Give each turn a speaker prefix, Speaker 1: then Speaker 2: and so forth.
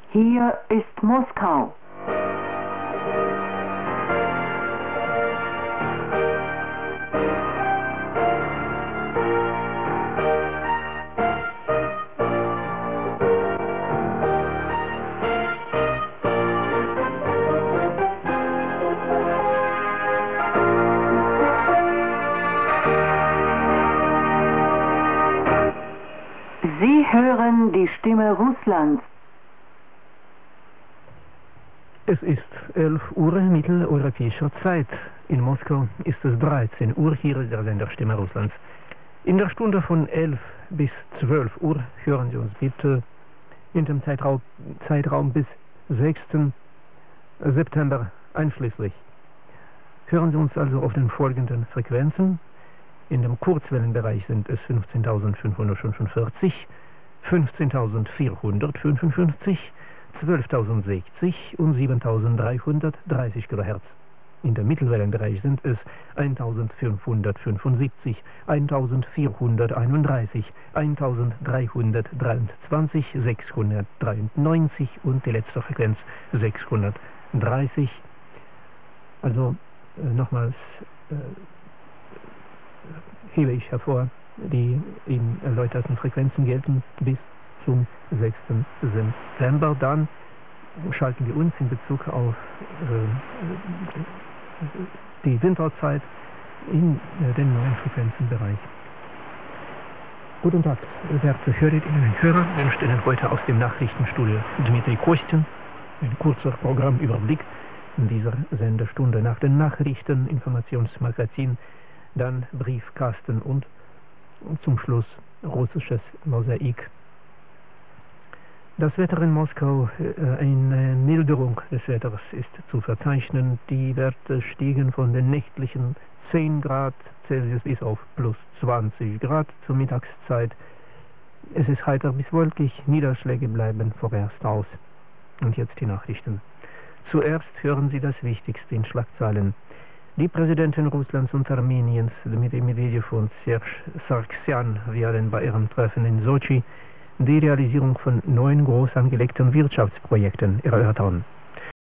Speaker 1: Hier ist Moskau. Sie hören die Stimme Russlands.
Speaker 2: Es ist 11 Uhr mitteleuropäischer Zeit. In Moskau ist es 13 Uhr, hier ist der Sender Stimme Russlands. In der Stunde von 11 bis 12 Uhr hören Sie uns bitte in dem Zeitraum bis 6. September einschließlich. Hören Sie uns also auf den folgenden Frequenzen. In dem Kurzwellenbereich sind es 15.545, 15.455, 12.060 und 7.330 kHz. In dem Mittelwellenbereich sind es 1.575, 1.431, 1.323, 693 und die letzte Frequenz 630. Also nochmals hebe ich hervor, die in erläuterten Frequenzen gelten bis zum 6. September. Dann schalten wir uns in Bezug auf die Winterzeit in den neuen Frequenzenbereich. Guten Tag, werte Hörerinnen und Hörer. Wir stellen heute aus dem Nachrichtenstudio Dmitri Kostin ein kurzer Programmüberblick in dieser Sendestunde. Nach den Nachrichten, Informationsmagazin, dann Briefkasten und zum Schluss russisches Mosaik. Das Wetter in Moskau, eine Milderung des Wetters ist zu verzeichnen. Die Werte stiegen von den nächtlichen 10 Grad Celsius bis auf plus 20 Grad zur Mittagszeit. Es ist heiter bis wolkig, Niederschläge bleiben vorerst aus. Und jetzt die Nachrichten. Zuerst hören Sie das Wichtigste in Schlagzeilen. Die Präsidenten Russlands und Armeniens, Dmitri Medvedev und Serge Sargsyan, werden bei ihrem Treffen in Sochi die Realisierung von neuen groß angelegten Wirtschaftsprojekten erörtern.